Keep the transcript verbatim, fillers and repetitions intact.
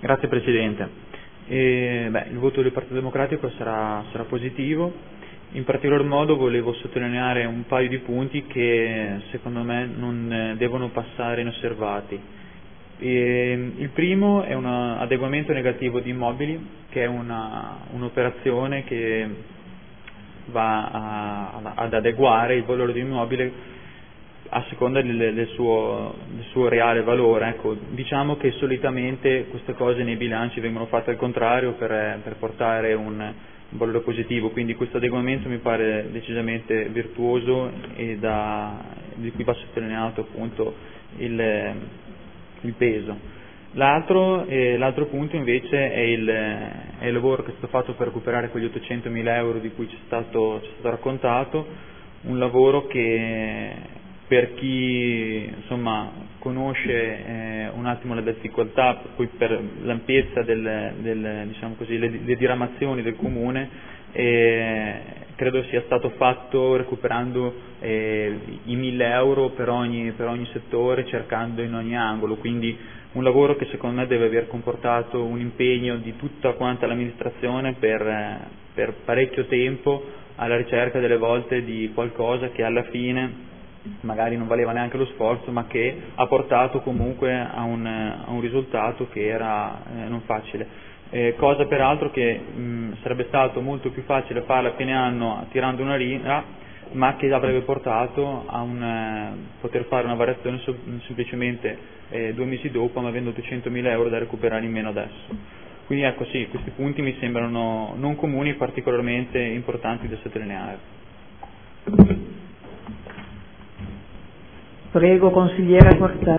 Grazie Presidente. E, beh, il voto del Partito Democratico sarà, sarà positivo. In particolar modo volevo sottolineare un paio di punti che secondo me non devono passare inosservati. E, il primo è un adeguamento negativo di immobili, che è una, un'operazione che va a, ad adeguare il valore di un immobile a seconda del, del, suo, del suo reale valore. Ecco, diciamo che solitamente queste cose nei bilanci vengono fatte al contrario per, per portare un, un valore positivo, quindi questo adeguamento mi pare decisamente virtuoso e da, di cui va sottolineato appunto il, il peso. L'altro, eh, l'altro punto invece è il, è il lavoro che è stato fatto per recuperare quegli ottocentomila euro di cui c'è stato, c'è stato raccontato, un lavoro che per chi insomma conosce eh, un attimo la difficoltà, per cui per l'ampiezza del, del, diciamo così, le, le diramazioni del comune, eh, credo sia stato fatto recuperando eh, i mille euro per ogni, per ogni settore, cercando in ogni angolo, quindi un lavoro che secondo me deve aver comportato un impegno di tutta quanta l'amministrazione per, eh, per parecchio tempo, alla ricerca delle volte di qualcosa che alla fine magari non valeva neanche lo sforzo, ma che ha portato comunque a un, a un risultato che era eh, non facile. Eh, cosa peraltro che mh, sarebbe stato molto più facile farla a fine anno tirando una lira, ma che avrebbe portato a un, eh, poter fare una variazione so, semplicemente eh, due mesi dopo, ma avendo ottocentomila euro da recuperare in meno adesso. Quindi ecco sì, questi punti mi sembrano non comuni, particolarmente importanti da sottolineare. Prego, consigliera Cortella.